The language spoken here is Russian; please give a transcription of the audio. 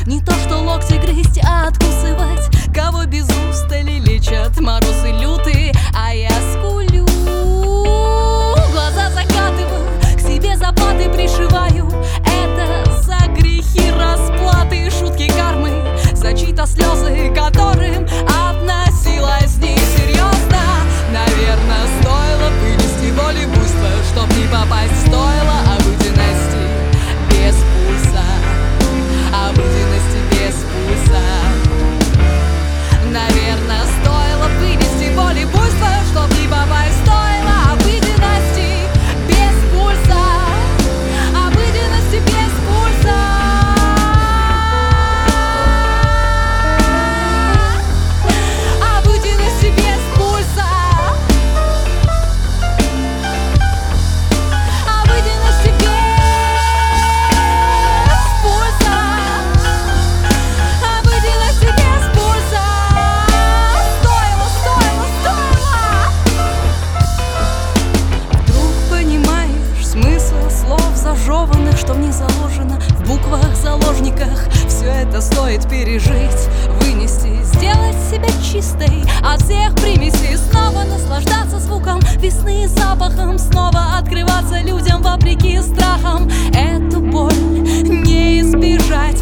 Не то что локти грызть, а откусывать. Кого без устали лечат морозы лютые, а я скулю, глаза закатываю, к себе заплаты пришиваю. Это за грехи расплаты, шутки кармы, за чьи-то слезы, которым относилась несерьезно. Наверное, стоило вынести боль и буйство, чтоб не попасть. Стоило обыденности без пульса, обыденности без пульса. Наверное, стоило вынести боль и буйство, чтоб не попасть. Стоило обыденности без пульса, обыденности без пульса. Обыденности без пульса. Обыденности без пульса. Обыденности без пульса. Вдруг понимаешь смысл слов зажеванных, что в них заложено, в буквах, заложниках. Все это стоит пережить, вынести, сделать себя чистой от всех примесей. Снова наслаждаться звуком весны и запахом, снова открываться людям вопреки страхам. Эту боль не избежать,